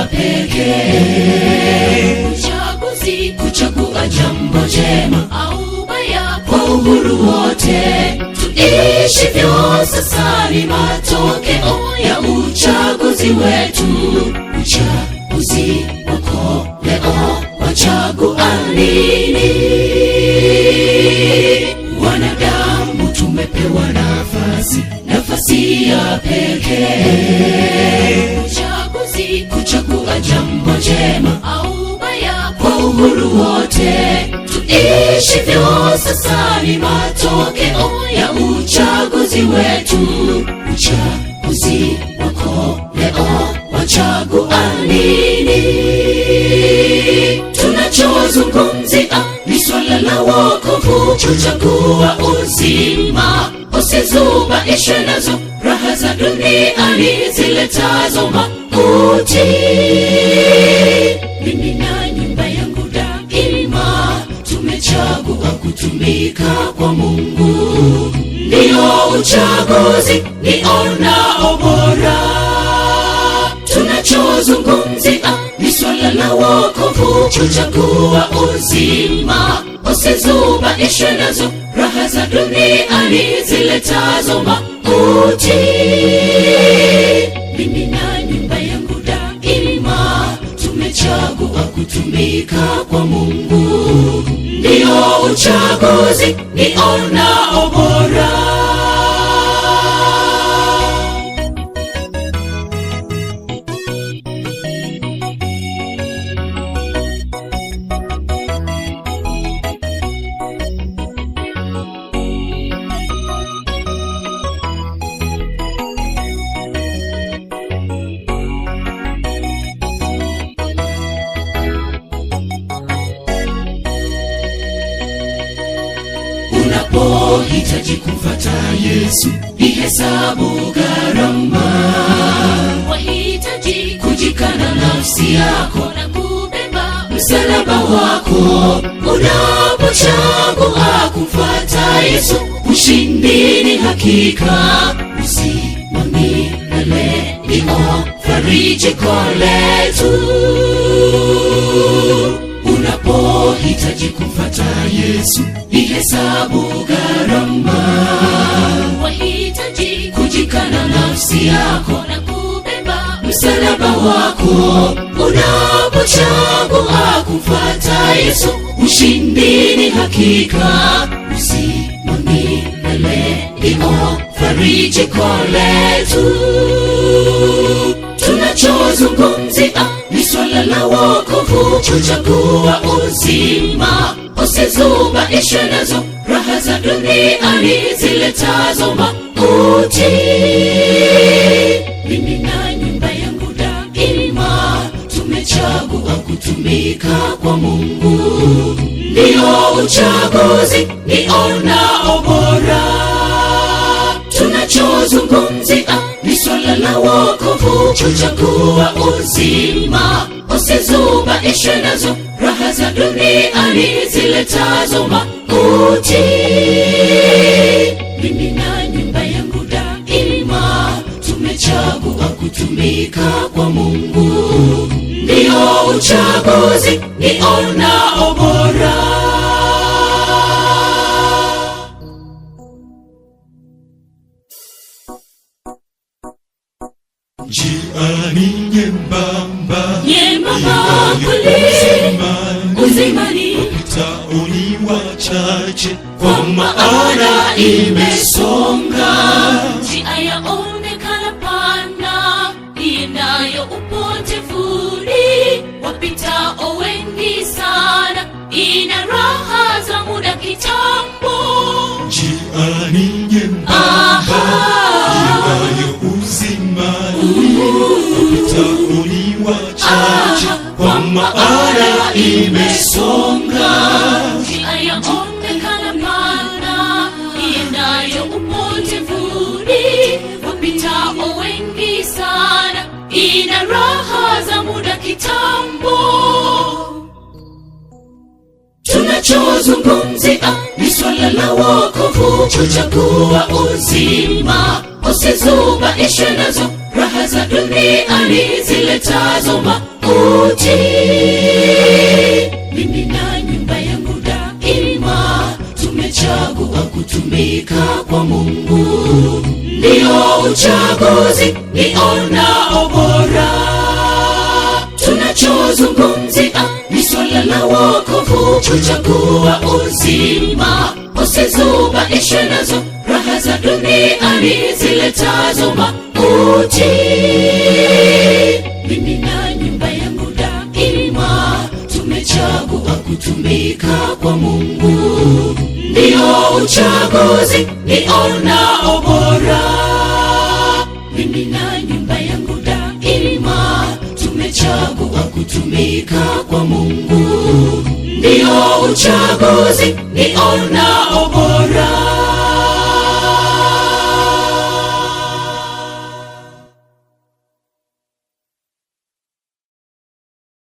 ya pekee. Uchaguzi, kuchagua jambo jema au baya kwa uhuru wote. Tuishivyo sasa ni matokeo ya uchaguzi wetu. Uchaguzi wako leo wachagua nini? Wanadamu tumepewa nafasi ya pekee. Uchaguzi, kuchagua jambo jema au baya kwa uhuru wote. Tuishivyo sasa ni matokeo ya uchaguzi wetu. Uchaguzi wako leo wachagua nini? Tunachozungumzia ni swala la wokovu. Kuchagua uzima, usizubaishwe nazo raha za duniani ziletazo mauti. Mimi na nyumba yangu daima tumechagua kutumika kwa Mungu. Ndio uchaguzi nionao bora. Tunachozungumzia ni swala la wokovu. Kuchagua uzima, usizubaishwe nazo raha za duniani ziletazo mauti. Mimi na nyumba yangu daima tumechagua kutumika kwa Mungu. Ndio uchaguzi nionao bora. Unapohitaji kumfuata Yesu, ihesabu gharama. Wahitaji kujikana nafsi yako na kubeba msalaba wako. Unapochagua kumfuata Yesu, ushindi ni hakika. Uzima milele ndio farijiko letu. Unapohitaji kumfuata Yesu, ihesabu gharama. Wahitaji kujikana nafsi yako na kubeba msalaba wako. Unapochagua kumfuata Yesu, ushindi ni hakika. Uzima milele ndio farijiko letu. Tunachozungumzia ni swala la wokovu. Kuchagua uzima, usizubaishwe nazo raha za duniani ziletazo mauti. Mimi na nyumba yangu daima tumechagua kutumika kwa Mungu. Ndio uchaguzi nionao bora. Tunachozungumzia ni swala la wokovu. Kuchagua uzima, usizubaishwe nazo raha za duniani ziletazo mauti. Mimi na nyumba yangu daima tumechagua kutumika kwa Mungu. Ndio uchaguzi nionao bora. Njia ni nyembamba, uzimani, wapitao ni wachache, kwa maana imesonga. Njia yaonekana pana, iendayo upotevuni, wapitao wengi sana, ina raha za muda kitambo. Njia ni nyembamba, iendayo uzimani, wapitao ni wachache, kwa maana imesonga. Njia yaonekana pana, iendayo upotevuni, wapitao wengi sana, ina raha za muda kitambo. Tunachozungumzia ni swala la wokovu. Kuchagua uzima, usizubaishwe nazo raha za duniani ziletazo mauti. uchaguzi nionao bora. Tunachozungumzia ni swala la wokovu, kuchagua uzima, usizubaishwe nazo raha za duniani ziletazo mauti. Mimi na nyumba yangu daima tumechagua kutumika kwa Mungu, ndio uchaguzi nionao bora. Mimi na nyumba yangu daima tumechagua kutumika kwa Mungu, ndio uchaguzi nionao bora.